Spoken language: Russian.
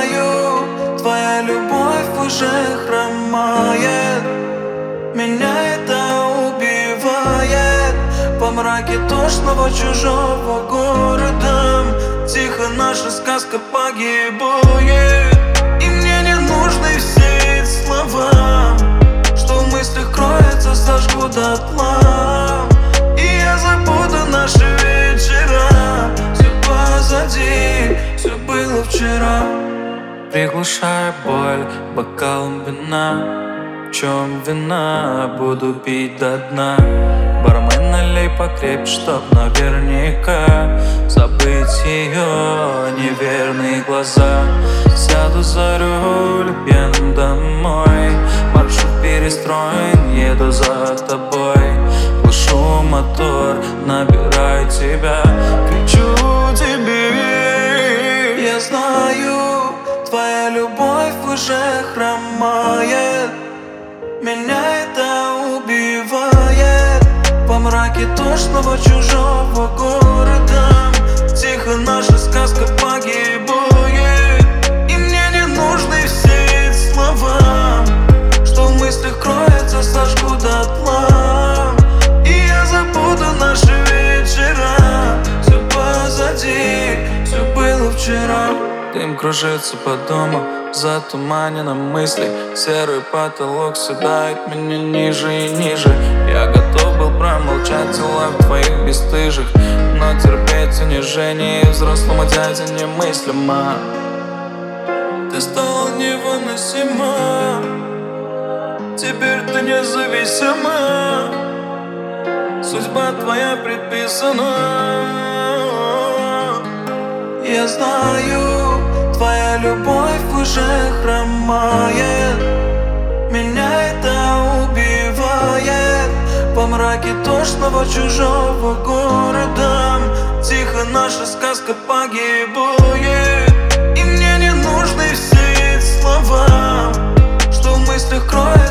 знаю, твоя любовь уже хромает. Меня это убивает. По мраке тошного чужого города тихо наша сказка погибает. И мне не нужны все эти слова, что в мыслях кроется, сожгу дотла. И я забуду наши вечера. Все позади, все было вчера. Приглушая боль бокалом вина. В чем вина? Буду пить до дна. Бармен, налей покрепче, чтоб наверняка забыть ее неверные глаза. Сяду за руль, пьяным домой. Маршрут перестроен, еду за тобой. Глушу мотор, набираю тебя, кричу тебе. Я знаю, твоя любовь уже хромает. Меня это убивает. По мраке тошного чужого города тихо наша сказка погибает. И мне не нужны все эти слова, что в мыслях кроется, сожгу дотла. И я забуду наши вечера. Все позади, все было вчера. Дым кружится по дому, затуманенном мысли. Серый потолок седает меня ниже и ниже. Я готов был промолчать дела твоих бесстыжих, но терпеть унижение взрослому дяде немыслимо. Ты стала невыносима, теперь ты независима. Судьба твоя предписана. Я знаю, твоя любовь уже хромает. Меня это убивает. По мраке тошного чужого города тихо наша сказка погибает. И мне не нужны все эти слова, что в мыслях кроется,